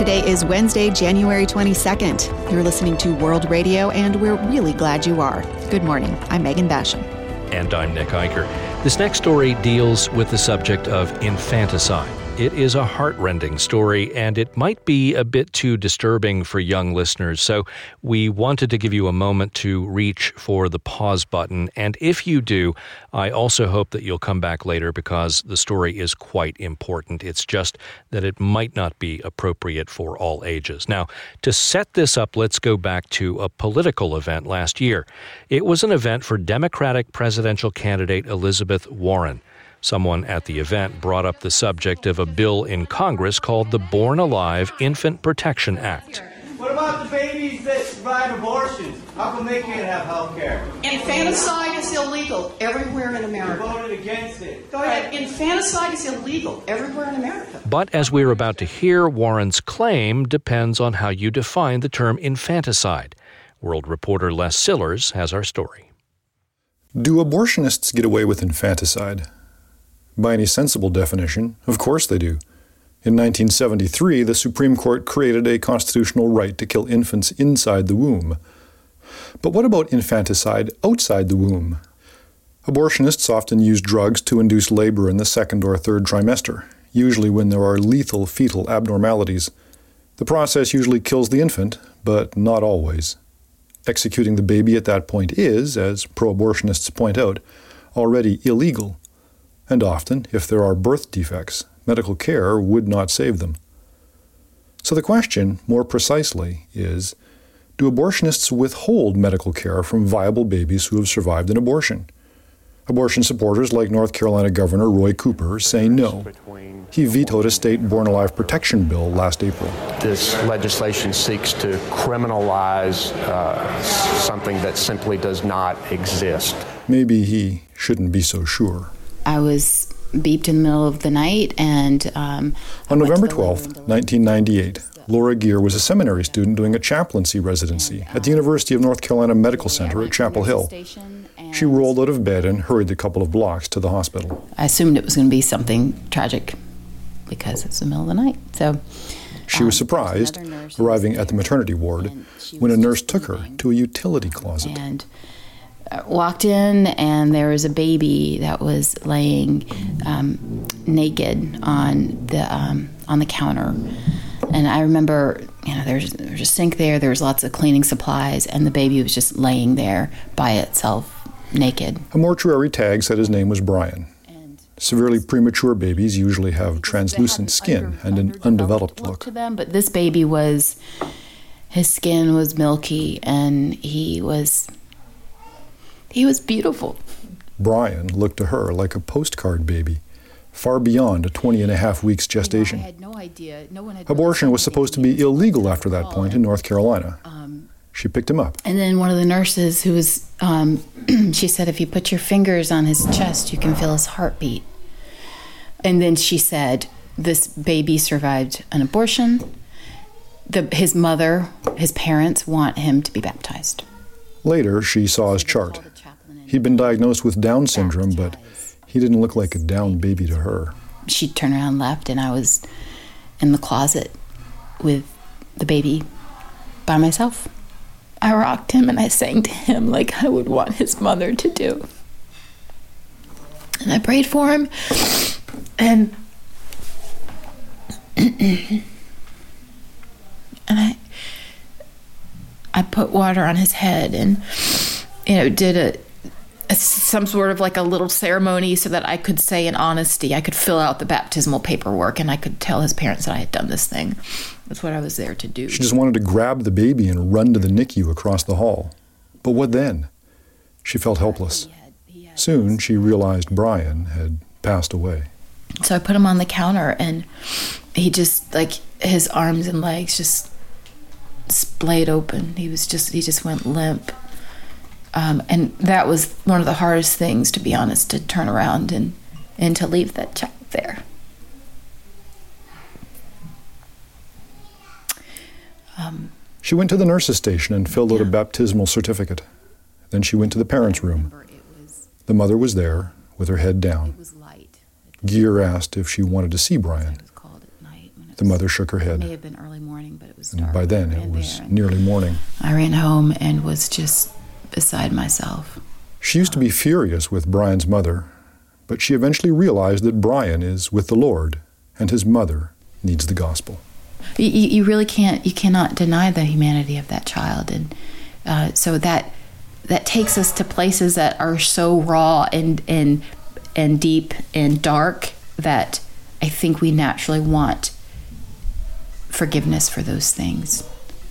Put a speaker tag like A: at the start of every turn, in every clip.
A: Today is Wednesday, January 22nd. You're listening to World Radio, and we're really glad you are. Good morning. I'm Megan Basham.
B: And I'm Nick Eicher. This next story deals with the subject of infanticide. It is a heart-rending story, and it might be a bit too disturbing for young listeners, so we wanted to give you a moment to reach for the pause button. And if you do, I also hope that you'll come back later because the story is quite important. It's just that it might not be appropriate for all ages. Now, to set this up, let's go back to a political event last year. It was an event for Democratic presidential candidate Elizabeth Warren. Someone at the event brought up the subject of a bill in Congress called the Born Alive Infant Protection Act.
C: What about the babies that survive abortions? How come they can't have health care?
D: Infanticide is illegal everywhere in America.
C: You voted against it.
D: Go ahead. Infanticide is illegal everywhere in America.
B: But as we're about to hear, Warren's claim depends on how you define the term infanticide. World reporter Les Sillers has our story.
E: Do abortionists get away with infanticide? By any sensible definition, of course they do. In 1973, the Supreme Court created a constitutional right to kill infants inside the womb. But what about infanticide outside the womb? Abortionists often use drugs to induce labor in the second or third trimester, usually when there are lethal fetal abnormalities. The process usually kills the infant, but not always. Executing the baby at that point is, as pro-abortionists point out, already illegal. And often, if there are birth defects, medical care would not save them. So the question, more precisely, is, do abortionists withhold medical care from viable babies who have survived an abortion? Abortion supporters like North Carolina Governor Roy Cooper say no. He vetoed a state Born Alive protection bill last April.
F: This legislation seeks to criminalize something that simply does not exist.
E: Maybe he shouldn't be so sure.
G: I was beeped in the middle of the night, and
E: on November 12, 1998, Laura Gear was a seminary student doing a chaplaincy residency at the University of North Carolina Medical Center at Chapel Hill. She rolled out of bed and hurried the couple of blocks to the hospital.
G: I assumed it was going to be something tragic because it's the middle of the night. So
E: she was surprised, arriving at the maternity ward, when a nurse took her to a utility closet.
G: And walked in, and there was a baby that was laying naked on the counter. And I remember, there's a sink there was lots of cleaning supplies, and the baby was just laying there by itself, naked.
E: A mortuary tag said his name was Brian. Severely premature babies usually have translucent skin and an undeveloped look.
G: To them, but this baby his skin was milky, and he was beautiful.
E: Brian looked to her like a postcard baby, far beyond a 20.5 weeks gestation.
G: I had no idea.
E: Abortion was supposed to be illegal after that point in North Carolina. She picked him up.
G: And then one of the nurses who was, she said, if you put your fingers on his chest, you can feel his heartbeat. And then she said, this baby survived an abortion. His mother, his parents want him to be baptized.
E: Later, she saw his chart. He'd been diagnosed with Down syndrome, but he didn't look like a Down baby to her.
G: She turned around and left, and I was in the closet with the baby by myself. I rocked him, and I sang to him like I would want his mother to do. And I prayed for him, and I put water on his head and, did some sort of like a little ceremony so that I could say in honesty, I could fill out the baptismal paperwork and I could tell his parents that I had done this thing. That's what I was there to do.
E: She just wanted to grab the baby and run to the NICU across the hall. But what then? She felt helpless. Soon, she realized Brian had passed away.
G: So I put him on the counter, and he just, his arms and legs just splayed open. He just went limp. And that was one of the hardest things, to be honest, to turn around and to leave that child there.
E: She went to the nurse's station and filled out a baptismal certificate. Then she went to the parents' room. The mother was there, with her head down. Gear asked if she wanted to see Brian. The mother shook her head.
G: It may have been early morning, but it was
E: And
G: dark.
E: by then, it was nearly morning.
G: I ran home and was just beside myself.
E: She used to be furious with Brian's mother, but she eventually realized that Brian is with the Lord, and his mother needs the gospel.
G: You really cannot deny the humanity of that child. And so that takes us to places that are so raw and deep and dark that I think we naturally want forgiveness for those things.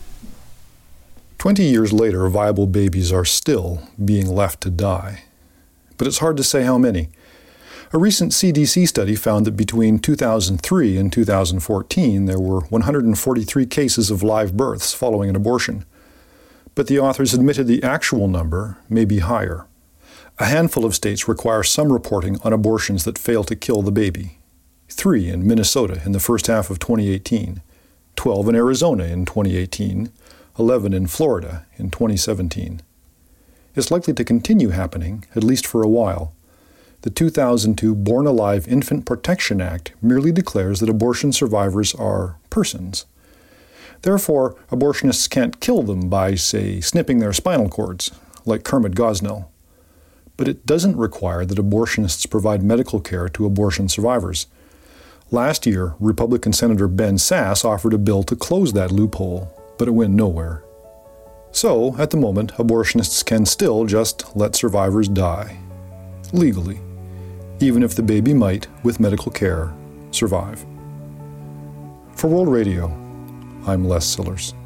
E: 20 years later, viable babies are still being left to die. But it's hard to say how many. A recent CDC study found that between 2003 and 2014, there were 143 cases of live births following an abortion. But the authors admitted the actual number may be higher. A handful of states require some reporting on abortions that fail to kill the baby. 3 in Minnesota in the first half of 2018, 12 in Arizona in 2018, 11 in Florida in 2017. It's likely to continue happening, at least for a while. The 2002 Born Alive Infant Protection Act merely declares that abortion survivors are persons. Therefore, abortionists can't kill them by, say, snipping their spinal cords, like Kermit Gosnell. But it doesn't require that abortionists provide medical care to abortion survivors. Last year, Republican Senator Ben Sasse offered a bill to close that loophole, but it went nowhere. So, at the moment, abortionists can still just let survivors die, legally, even if the baby might, with medical care, survive. For World Radio, I'm Les Sillers.